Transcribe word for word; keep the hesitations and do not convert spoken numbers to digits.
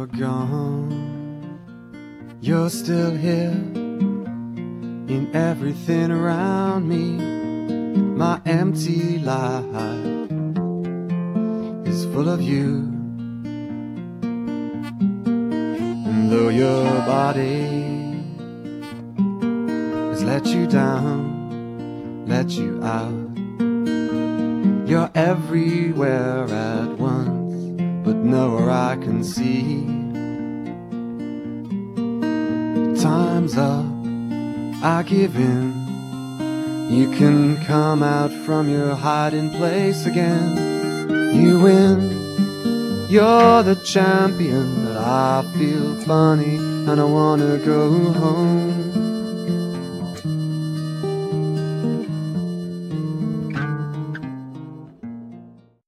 you're gone, you're still here in everything around me. My empty life is full of you. And though your body has let you down, let you out, you're everywhere at once, but nowhere I can see. Time's up, I give in. You can come out from your hiding place again. You win, you're the champion, but I feel funny and I wanna go home.